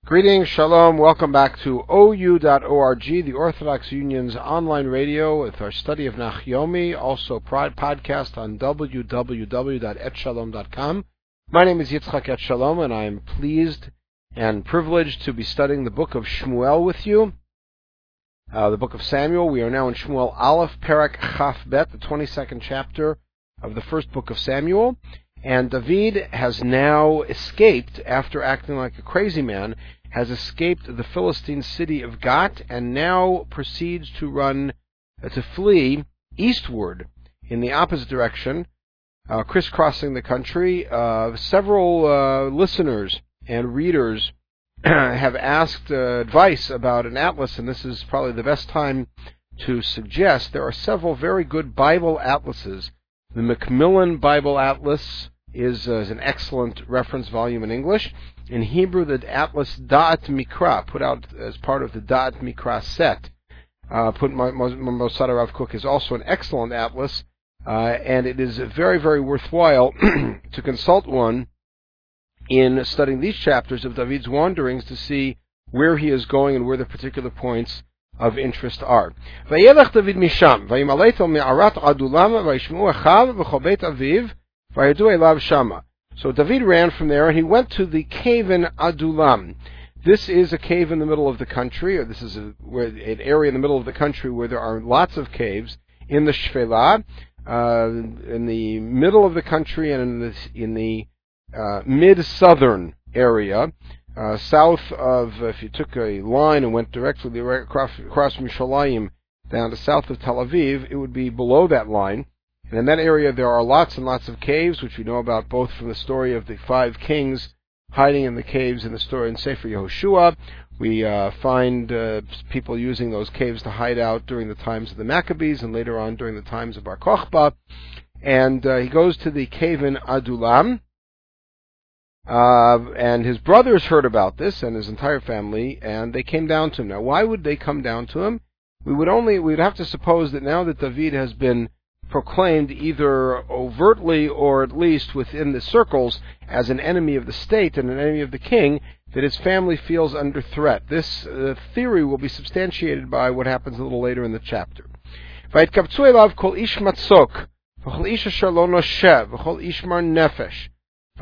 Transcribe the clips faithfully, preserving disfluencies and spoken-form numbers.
Greetings, shalom, welcome back to O U dot org, the Orthodox Union's online radio with our study of Nachyomi, also pride podcast on w w w dot et shalom dot com. My name is Yitzchak Et Shalom, and I am pleased and privileged to be studying the book of Shmuel with you, uh, the book of Samuel. We are now in Shmuel Aleph, Perek Chaf Bet, the twenty-second chapter of the first book of Samuel. And David has now escaped, after acting like a crazy man, has escaped the Philistine city of Gat, and now proceeds to run, uh, to flee eastward in the opposite direction, uh, crisscrossing the country. Uh, several uh, listeners and readers have asked uh, advice about an atlas, and this is probably the best time to suggest there are several very good Bible atlases. The Macmillan Bible Atlas is, uh, is an excellent reference volume in English. In Hebrew, the Atlas Da'at Mikra, put out as part of the Da'at Mikra set, uh, put Mosad Rav Kook, is also an excellent atlas, uh, and it is very, very worthwhile to consult one in studying these chapters of David's wanderings to see where he is going and where the particular points of interest are. Vayelech David misham, vayimaleto me'arat adulam, vayishmu echav v'chol beit aviv, vayadu elav shama. So David ran from there, and he went to the cave in Adulam. This is a cave in the middle of the country, or this is a, where, an area in the middle of the country where there are lots of caves in the Shfela, uh, in the middle of the country, and in the, in the uh, mid-southern area. Uh, south of, if you took a line and went directly across, across from Yerushalayim down to south of Tel Aviv, it would be below that line. And in that area there are lots and lots of caves, which we know about both from the story of the five kings hiding in the caves in the story in Sefer Yehoshua. We uh, find uh, people using those caves to hide out during the times of the Maccabees and later on during the times of Bar Kokhba. And uh, he goes to the cave in Adulam. Uh, and his brothers heard about this, and his entire family, and they came down to him. Now, why would they come down to him? We would only, we would have to suppose that now that David has been proclaimed either overtly or at least within the circles as an enemy of the state and an enemy of the king, that his family feels under threat. This uh, theory will be substantiated by what happens a little later in the chapter. Vaytkabtzu elav kol ish matzok, v'chol ish asher lo noshev, v'chol ish mar nefesh.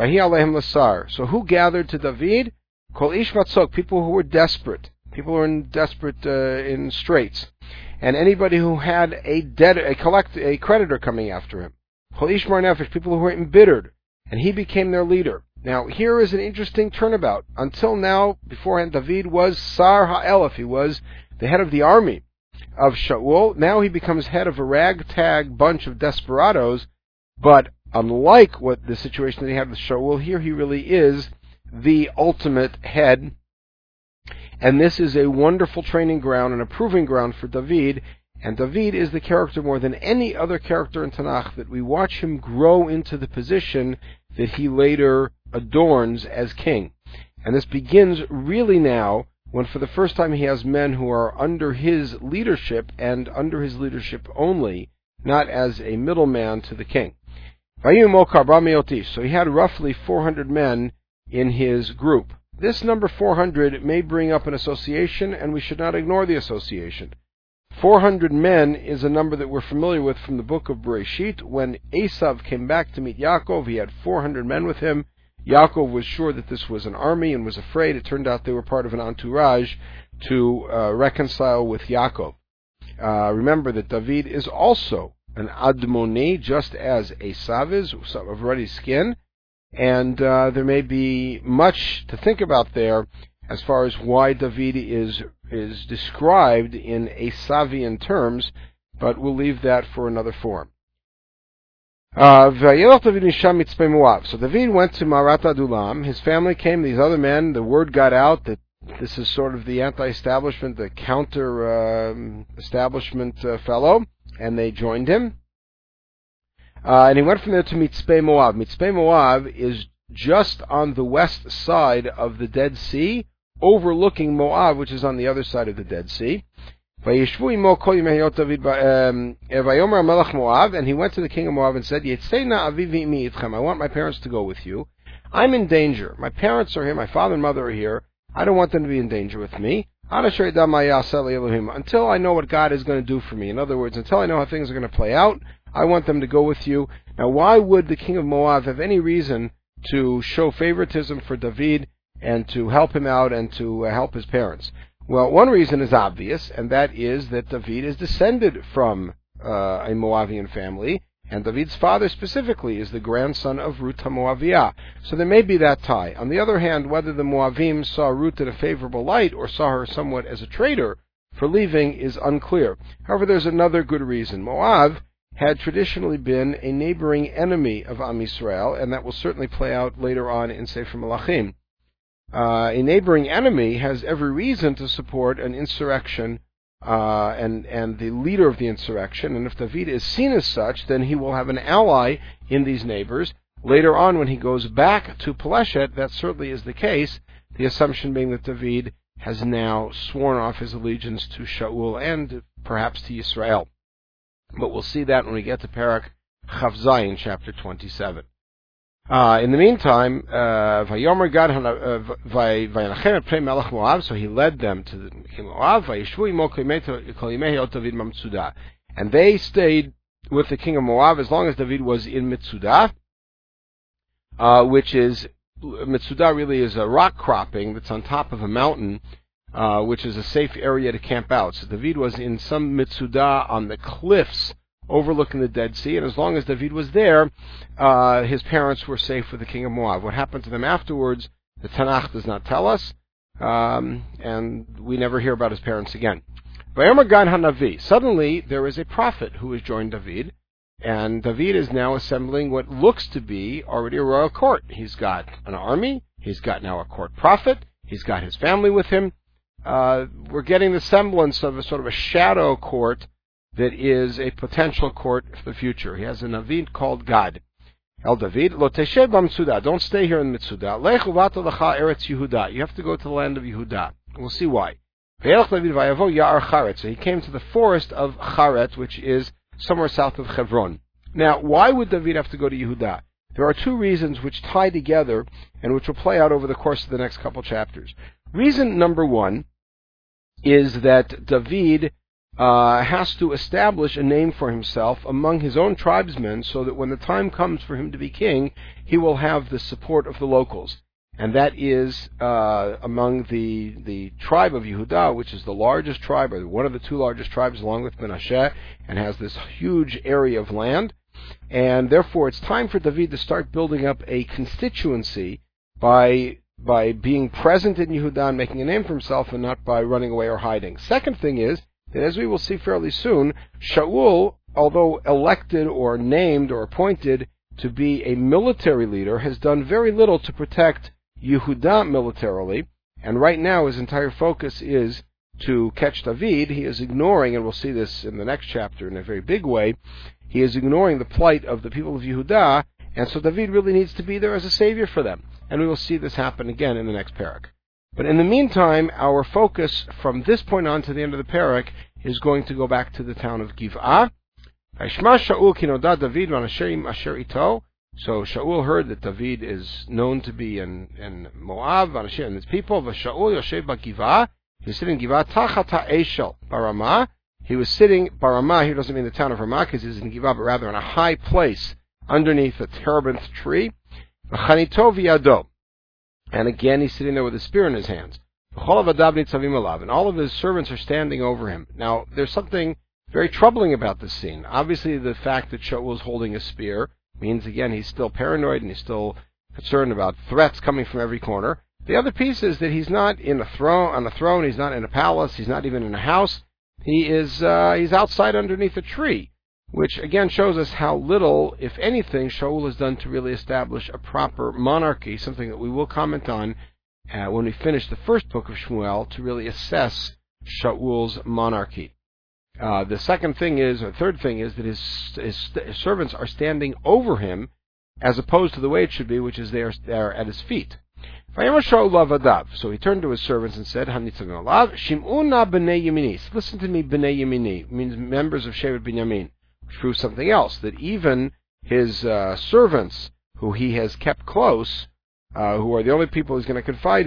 So who gathered to David? Kol ish matzok, people who were desperate, people who were in desperate uh, in straits, and anybody who had a debt, a collect, a creditor coming after him. Kol ish mar nefesh, people who were embittered, and he became their leader. Now here is an interesting turnabout. Until now, beforehand, David was Sar Ha'elef, he was the head of the army of Shaul. Now he becomes head of a ragtag bunch of desperados, but unlike what the situation that he had with Shaul, here he really is the ultimate head. And this is a wonderful training ground and a proving ground for David. And David is the character more than any other character in Tanakh that we watch him grow into the position that he later adorns as king. And this begins really now when for the first time he has men who are under his leadership and under his leadership only, not as a middleman to the king. So he had roughly four hundred men in his group. This number four hundred may bring up an association, and we should not ignore the association. four hundred men is a number that we're familiar with from the book of Bereshit. When Esav came back to meet Yaakov, he had four hundred men with him. Yaakov was sure that this was an army and was afraid. It turned out they were part of an entourage to uh, reconcile with Yaakov. Uh, remember that David is also an Admoni, just as Esav is, of ruddy skin, and uh, there may be much to think about there as far as why David is is described in Esavian terms, but we'll leave that for another forum. Uh, so David went to Marat Adulam. His family came, these other men, the word got out that this is sort of the anti-establishment, the counter-establishment uh, uh, fellow, and they joined him. Uh, and he went from there to Mitzpeh Moab. Mitzpeh Moab is just on the west side of the Dead Sea, overlooking Moab, which is on the other side of the Dead Sea. Vayishvu imo kol yimei hayot David vayomer Melech Moab, and he went to the king of Moab and said, Yetzena avi v'imi itchem, I want my parents to go with you. I'm in danger. My parents are here, my father and mother are here. I don't want them to be in danger with me. Until I know what God is going to do for me. In other words, until I know how things are going to play out, I want them to go with you. Now, why would the king of Moab have any reason to show favoritism for David and to help him out and to uh, help his parents? Well, one reason is obvious, and that is that David is descended from uh, a Moabian family, and David's father specifically is the grandson of Ruth HaMoaviyah. So there may be that tie. On the other hand, whether the Moavim saw Ruth in a favorable light or saw her somewhat as a traitor for leaving is unclear. However, there's another good reason. Moab had traditionally been a neighboring enemy of Am Yisrael, and that will certainly play out later on in Sefer Melachim. Uh, a neighboring enemy has every reason to support an insurrection Uh, and, and the leader of the insurrection, and if David is seen as such, then he will have an ally in these neighbors. Later on, when he goes back to Peleshet, that certainly is the case, the assumption being that David has now sworn off his allegiance to Shaul and perhaps to Yisrael. But we'll see that when we get to Parak Chav Zayin, chapter twenty-seven. Uh, in the meantime, uh, Vayomer Gad Vayanachem et Pnei Melech Moab, so he led them to the king of Moab, Vayishvu imo kol yimei ot David Mitzudah. And they stayed with the king of Moab as long as David was in Mitzudah, uh, which is, Mitzudah really is a rock cropping that's on top of a mountain, uh, which is a safe area to camp out. So David was in some Mitzudah on the cliffs overlooking the Dead Sea, and as long as David was there, uh, his parents were safe with the king of Moab. What happened to them afterwards, the Tanakh does not tell us, um, and we never hear about his parents again. Vayomer Gad Hanavi. Suddenly, there is a prophet who has joined David, and David is now assembling what looks to be already a royal court. He's got an army, he's got now a court prophet, he's got his family with him. Uh, we're getting the semblance of a sort of a shadow court that is a potential court for the future. He has a Navi called Gad. El David, lo teshev b'Mitzudah. Don't stay here in Mitzudah. Lech uvato lecha eretz Yehuda. You have to go to the land of Yehuda. We'll see why. V'yelech David v'yavo Ya'ar Charetz. So he came to the forest of Charetz, which is somewhere south of Hebron. Now, why would David have to go to Yehuda? There are two reasons which tie together and which will play out over the course of the next couple chapters. Reason number one is that David Uh, has to establish a name for himself among his own tribesmen so that when the time comes for him to be king, he will have the support of the locals. And that is uh, among the the tribe of Yehuda, which is the largest tribe, or one of the two largest tribes along with Menashe, and has this huge area of land. And therefore it's time for David to start building up a constituency by by being present in Yehuda and making a name for himself, and not by running away or hiding. Second thing is, and as we will see fairly soon, Shaul, although elected or named or appointed to be a military leader, has done very little to protect Yehuda militarily, and right now his entire focus is to catch David. He is ignoring, and we'll see this in the next chapter in a very big way, he is ignoring the plight of the people of Yehuda, and so David really needs to be there as a savior for them. And we will see this happen again in the next parak. But in the meantime, our focus from this point on to the end of the parak is going to go back to the town of Giv'ah. So Shaul heard that David is known to be in, in Moab, and his people. He was sitting in Giv'ah tachat ha'eshel Baramah. He was sitting, Baramah, here doesn't mean the town of Ramah, because he's in Giv'ah, but rather in a high place underneath a terebinth tree. And again, he's sitting there with a spear in his hands. And all of his servants are standing over him. Now, there's something very troubling about this scene. Obviously, the fact that Shaul is holding a spear means, again, he's still paranoid and he's still concerned about threats coming from every corner. The other piece is that he's not in a throne, on a throne, he's not in a palace, he's not even in a house. He is, uh, he's outside underneath a tree, which again shows us how little, if anything, Shaul has done to really establish a proper monarchy, something that we will comment on uh, when we finish the first book of Shmuel, to really assess Shaul's monarchy. Uh, the second thing is, or third thing is, that his, his, his servants are standing over him, as opposed to the way it should be, which is they are, they are at his feet. So he turned to his servants and said, Shim'una b'nei Yemini. Listen to me, b'nei Yemini, means members of Shevet Binyamin, which proves something else, that even his uh, servants, who he has kept close, uh, who are the only people he's going to confide in,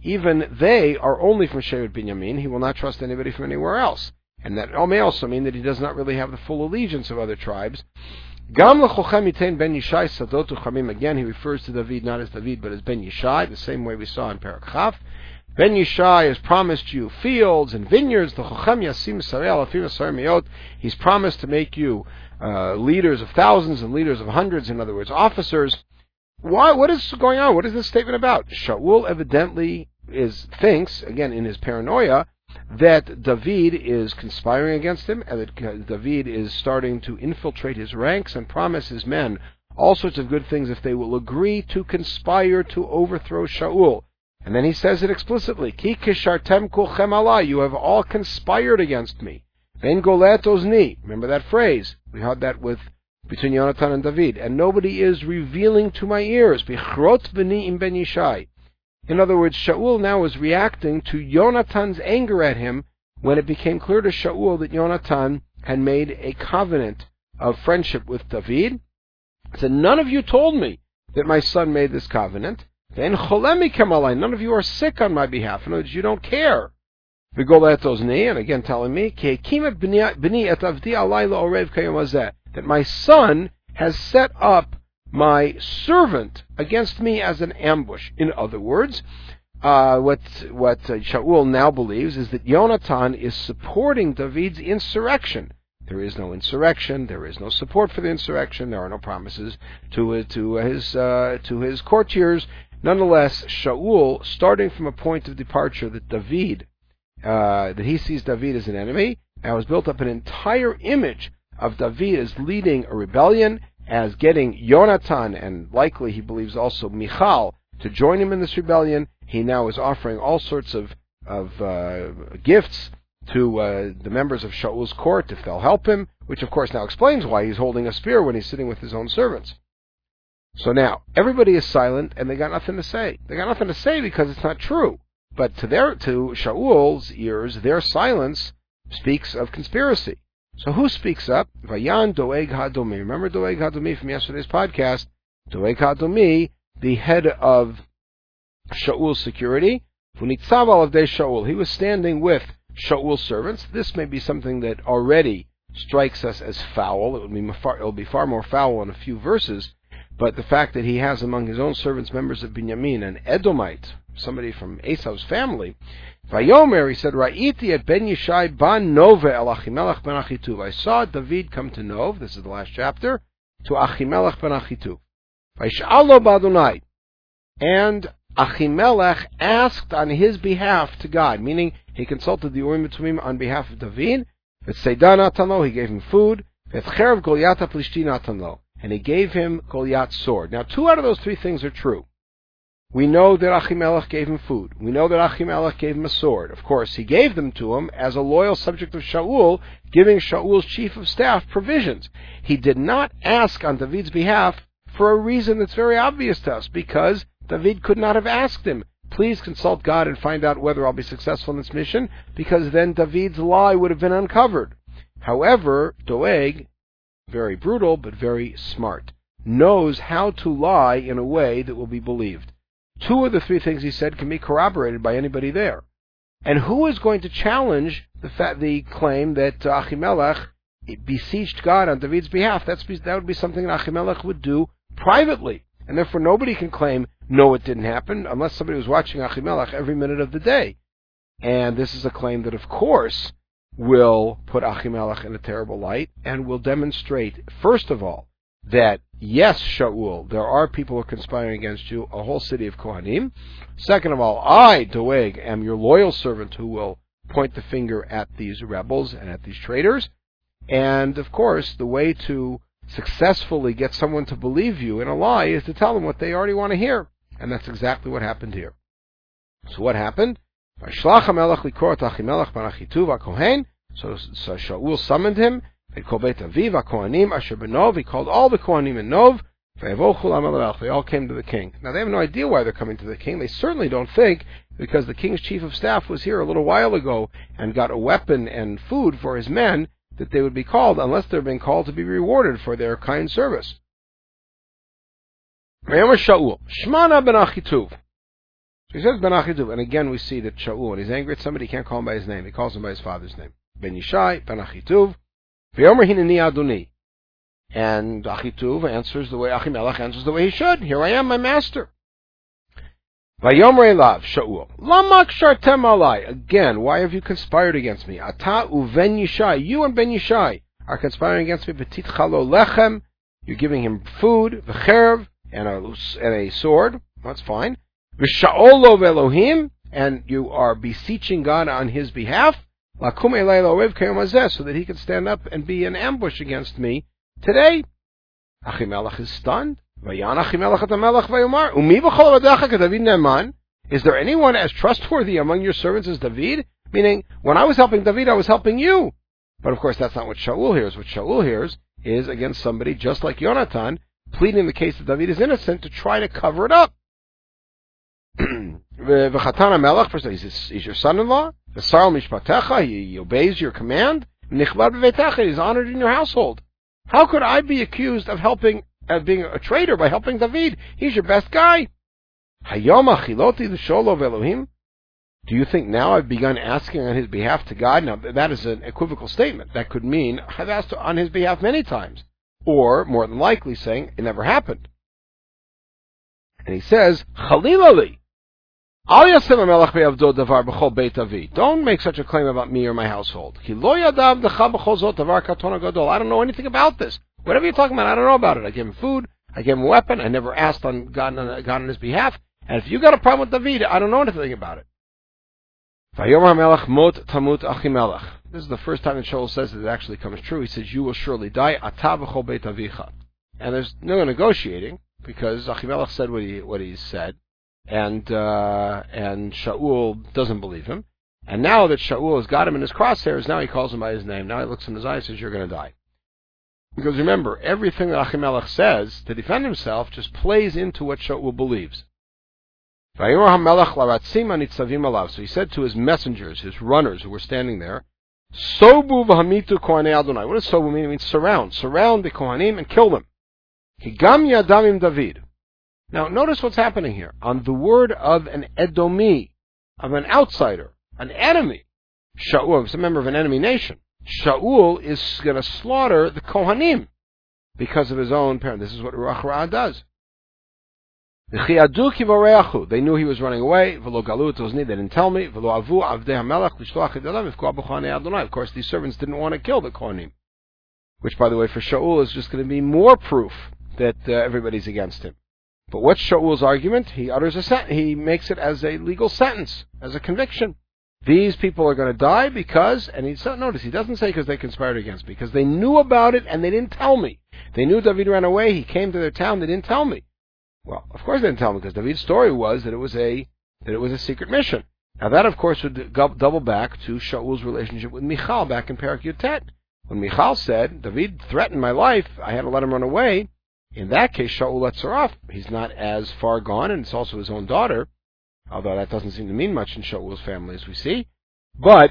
even they are only from Shevet Binyamin. He will not trust anybody from anywhere else. And that may also mean that he does not really have the full allegiance of other tribes. Gam lechochem yitain ben Yishai sadot uchamim. Again, he refers to David not as David, but as ben Yishai, the same way we saw in Perek Chaf. Ben Yishai has promised you fields and vineyards. Lechochem yasim sarei alafim asar miot. He's promised to make you uh, leaders of thousands and leaders of hundreds. In other words, officers. Why? What is going on? What is this statement about? Shaul evidently is thinks, again in his paranoia, that David is conspiring against him, and that David is starting to infiltrate his ranks and promise his men all sorts of good things if they will agree to conspire to overthrow Shaul. And then he says it explicitly, Ki kishartem kulchem alai, you have all conspired against me. Ben golet ozni, remember that phrase? We had that with between Yonatan and David. And nobody is revealing to my ears. Bichrot b'ni im ben Yishai. In other words, Shaul now is reacting to Yonatan's anger at him when it became clear to Shaul that Yonatan had made a covenant of friendship with David. He said, none of you told me that my son made this covenant. None of you are sick on my behalf. In other words, you don't care. And again telling me, that my son has set up my servant against me as an ambush. In other words, uh, what what uh, Shaul now believes is that Yonatan is supporting David's insurrection. There is no insurrection. There is no support for the insurrection. There are no promises to uh, to his uh, to his courtiers. Nonetheless, Shaul, starting from a point of departure that David, uh, that he sees David as an enemy, now has built up an entire image of David as leading a rebellion, as getting Yonatan, and likely he believes also Michal, to join him in this rebellion. He now is offering all sorts of, of uh, gifts to uh, the members of Shaul's court if they'll help him, which of course now explains why he's holding a spear when he's sitting with his own servants. So now, everybody is silent, and they got nothing to say. They got nothing to say because it's not true. But to their to Shaul's ears, their silence speaks of conspiracy. So who speaks up? Vayan Doeg Hadomi. Remember Doeg Hadomi from yesterday's podcast? Doeg Hadomi, the head of Shaul's security. Funitzav Alavdei Shaul. He was standing with Shaul's servants. This may be something that already strikes us as foul. It will be far, it will be far more foul in a few verses. But the fact that he has among his own servants members of Binyamin, an Edomite, somebody from Esau's family, Vayomer, he said, Ra'iti et ben Yishai ban Nove el Achimelech ben Achituv. I saw David come to Nov, this is the last chapter, to Achimelech ben Achituv. Vayish'alo b'Adonai. And Achimelech asked on his behalf to God, meaning he consulted the Urim Tumim on behalf of David. V'tzeidah natan lo, he gave him food. V'cherev Goliath HaPlishti natan lo, and he gave him Goliath's sword. Now, two out of those three things are true. We know that Achimelech gave him food. We know that Achimelech gave him a sword. Of course, he gave them to him as a loyal subject of Shaul, giving Shaul's chief of staff provisions. He did not ask on David's behalf for a reason that's very obvious to us, because David could not have asked him, please consult God and find out whether I'll be successful in this mission, because then David's lie would have been uncovered. However, Doeg, very brutal but very smart, knows how to lie in a way that will be believed. Two of the three things he said can be corroborated by anybody there. And who is going to challenge the fa- the claim that uh, Achimelech beseeched God on David's behalf? That's, that would be something that Achimelech would do privately. And therefore nobody can claim, no, it didn't happen, unless somebody was watching Achimelech every minute of the day. And this is a claim that, of course, will put Achimelech in a terrible light and will demonstrate, first of all, that, yes, Shaul, there are people who are conspiring against you, a whole city of Kohanim. Second of all, I, Doeg, am your loyal servant who will point the finger at these rebels and at these traitors. And, of course, the way to successfully get someone to believe you in a lie is to tell them what they already want to hear. And that's exactly what happened here. So what happened? So, so Shaul summoned him. He called all the Kohanim in Nov. They all came to the king. Now they have no idea why they're coming to the king. They certainly don't think because the king's chief of staff was here a little while ago and got a weapon and food for his men that they would be called, unless they're being called to be rewarded for their kind service. Shaul, Shmana ben Achituv. He says Ben Achituv, and again we see that Shaul, when he's angry at somebody, he can't call him by his name. He calls him by his father's name. Ben Yishai, Ben Achituv, V'yomer hineni Adoni. And Achituv answers the way Achimelech answers the way he should. Here I am, my master. Vayomer elav Shaul, Lamak shartem alai. Again, why have you conspired against me? Ata uven Yishai, you and Ben Yishai are conspiring against me. Petit chalo lechem, you're giving him food, v'cherev, and a and a sword. That's fine. V'sha'ol lo Elohim, and you are beseeching God on his behalf. Lakum elai lo'ev kayom hazeh, so that he can stand up and be an ambush against me today. Achimelech is stunned. Vayan Achimelech et hamelech vayomar, Umi b'chol avadecha keDavid ne'eman. Is there anyone as trustworthy among your servants as David? Meaning, when I was helping David, I was helping you. But of course, that's not what Shaul hears. What Shaul hears is against somebody just like Yonatan, pleading the case that David is innocent to try to cover it up. V'chatan hamelech, he's your son-in-law. V'sar mishpatecha, he obeys your command. Nichbad b'veitecha, he's honored in your household. How could I be accused of helping, of being a traitor by helping David? He's your best guy. Hayom achiloti l'sholo v'Elohim. Do you think now I've begun asking on his behalf to God? Now, that is an equivocal statement. That could mean I've asked on his behalf many times. Or, more than likely, saying it never happened. And he says, Chalilali, Al yasem hamelech be'avdo davar b'chol beit David. Don't make such a claim about me or my household. Ki lo yadav decha b'chol zot davar katon gadol. I don't know anything about this. Whatever you're talking about, I don't know about it. I gave him food. I gave him a weapon. I never asked on God, on God on his behalf. And if you got a problem with David, I don't know anything about it. Vayomer hamelech mot tamut Achimelech. This is the first time that Shaul says that it actually comes true. He says, you will surely die. Ata b'chol beit avicha. And there's no negotiating, because Achimelech said what he what he said, and uh, and Shaul doesn't believe him. And now that Shaul has got him in his crosshairs, now he calls him by his name. Now he looks in his eyes and says, you're going to die. Because remember, everything that Achimelech says to defend himself just plays into what Shaul believes. So he said to his messengers, his runners who were standing there, Sobu v'hamitu kohanei Adonai. What does sobu mean? It means surround. Surround the kohanim and kill them. Higam yadamim David. Now, notice what's happening here. On the word of an Edomi, of an outsider, an enemy, Shaul is a member of an enemy nation. Shaul is going to slaughter the kohanim because of his own parent. This is what Ruach Ra does. They knew he was running away. They didn't tell me. Of course, these servants didn't want to kill the kohanim, which, by the way, for Shaul is just going to be more proof that uh, everybody's against him. But what's Shaul's argument? He utters a sent- he makes it as a legal sentence, as a conviction. These people are going to die because, and he notice he doesn't say because they conspired against me, because they knew about it and they didn't tell me. They knew David ran away. He came to their town. They didn't tell me. Well, of course they didn't tell me, because David's story was that it was a that it was a secret mission. Now that, of course, would double back to Shaul's relationship with Michal back in Perek Yutet. When Michal said, David threatened my life, I had to let him run away. In that case, Shaul lets her off. He's not as far gone, and it's also his own daughter, although that doesn't seem to mean much in Shaul's family, as we see. But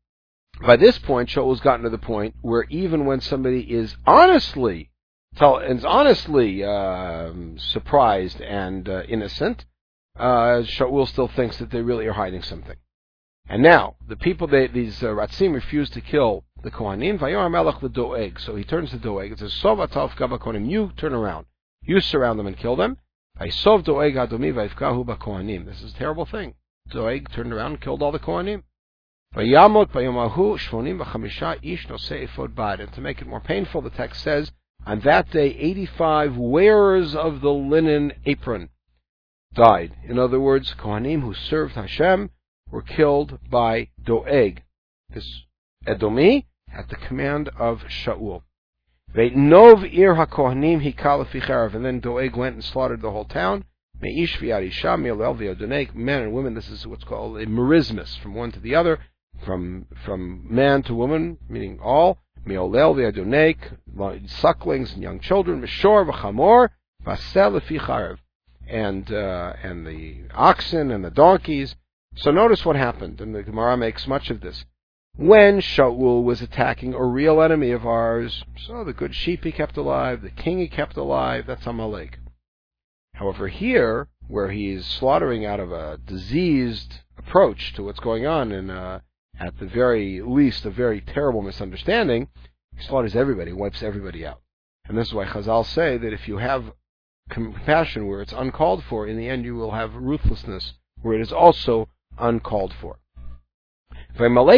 by this point, Shaul's gotten to the point where even when somebody is honestly Tell, is honestly uh, surprised and uh, innocent, uh, Shaul still thinks that they really are hiding something. And now, the people, they, these uh, Ratzim refuse to kill the Kohanim. Vayor HaMelech l'Doeg. So he turns to Doeg and says, Sov atal v'ka b'Kohanim. You turn around. You surround them and kill them. Vayisov Doeg adomi vayifkahu b'Kohanim. This is a terrible thing. Doeg turned around and killed all the Kohanim. Vayamot v'yomahu shvonim v'chamisha ish nosei ephod bad. And to make it more painful, the text says, on that day, eighty-five wearers of the linen apron died. In other words, Kohanim who served Hashem were killed by Doeg, this Edomi, at the command of Shaul. Ve'nov ir haKohanim hikal lefi, and then Doeg went and slaughtered the whole town. Me'ish v'yad isha mi'olel v'yodoneg, men and women. This is what's called a merismus, from one to the other, from from man to woman, meaning all. Mi'olel v'yadoneg, sucklings and young children, mishor v'chamor, vasel lefi charev, and uh, and the oxen and the donkeys. So notice what happened, and the Gemara makes much of this. When Shaul was attacking a real enemy of ours, so the good sheep he kept alive, the king he kept alive, that's Amalek. However, here, where he's slaughtering out of a diseased approach to what's going on, and uh, at the very least, a very terrible misunderstanding, he slaughters everybody, wipes everybody out. And this is why Chazal say that if you have compassion where it's uncalled for, in the end you will have ruthlessness where it is also uncalled for. One of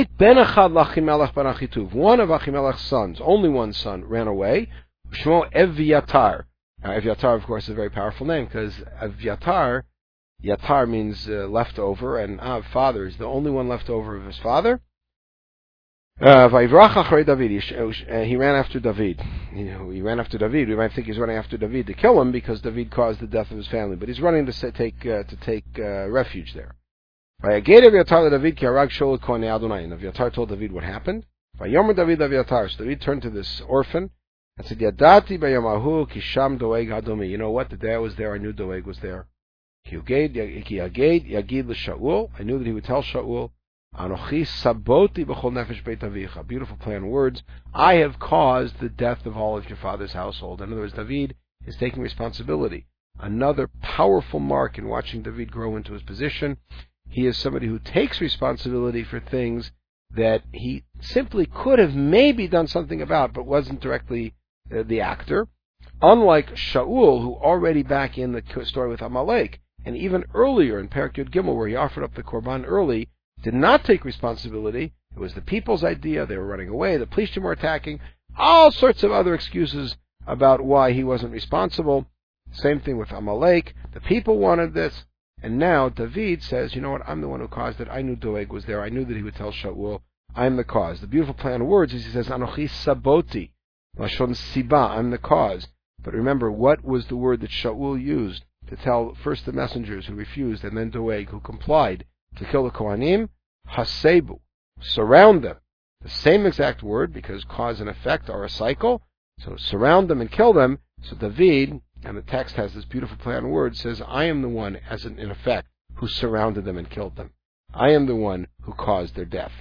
Achimelech's sons, only one son, ran away. Shmo Evyatar. Now, Evyatar, of course, is a very powerful name, because Evyatar, Yatar means uh, leftover, and Av, father, is the only one left over of his father. Uh, he ran after David. He, he ran after David. We might think he's running after David to kill him because David caused the death of his family, but he's running to take uh, to take uh, refuge there. Evyatar told David what happened. So David turned to this orphan and said, "Yadati bayamahu kisham doeg hadomi." You know what? The day I was there, I knew Doeg was there. I knew that he would tell Shaul, Anochi saboti b'chol nefesh beit avicha. Beautiful play on words. I have caused the death of all of your father's household. In other words, David is taking responsibility. Another powerful mark in watching David grow into his position. He is somebody who takes responsibility for things that he simply could have maybe done something about, but wasn't directly uh, the actor. Unlike Shaul, who already back in the story with Amalek, and even earlier in Perek Yud Gimel, where he offered up the Korban early, did not take responsibility. It was the people's idea. They were running away. The Plishtim were attacking. All sorts of other excuses about why he wasn't responsible. Same thing with Amalek. The people wanted this. And now David says, you know what, I'm the one who caused it. I knew Doeg was there. I knew that he would tell Shaul, I'm the cause. The beautiful play on words is he says, Anochi saboti, lashon siba, I'm the cause. But remember, what was the word that Shaul used to tell first the messengers who refused and then Doeg who complied to kill the Kohanim? Hasebu, surround them. The same exact word, because cause and effect are a cycle. So surround them and kill them. So David, and the text has this beautiful play on words, says, I am the one, as in, in effect, who surrounded them and killed them. I am the one who caused their death.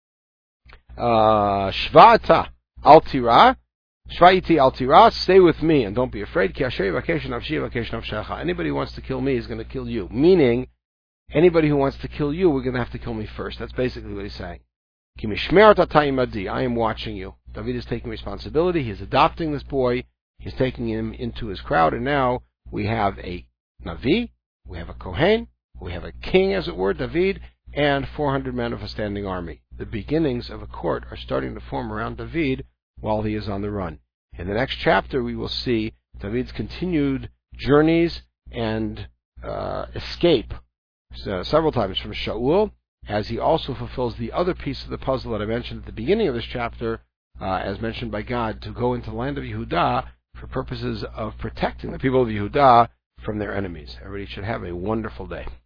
Shva'ata al tira, shva'iti al tira, stay with me and don't be afraid. Ki asher yivakeshu nafshi yivakeshu nafshecha. Anybody who wants to kill me is going to kill you. Meaning, anybody who wants to kill you, we're going to have to kill me first. That's basically what he's saying. Ki mishmeret ata imadi, I am watching you. David is taking responsibility. He is adopting this boy. He's taking him into his crowd, and now we have a Navi, we have a Kohen, we have a king, as it were, David, and four hundred men of a standing army. The beginnings of a court are starting to form around David while he is on the run. In the next chapter, we will see David's continued journeys and uh, escape uh, several times from Shaul, as he also fulfills the other piece of the puzzle that I mentioned at the beginning of this chapter, uh, as mentioned by God, to go into the land of Yehudah for purposes of protecting the people of Yehudah from their enemies. Everybody should have a wonderful day.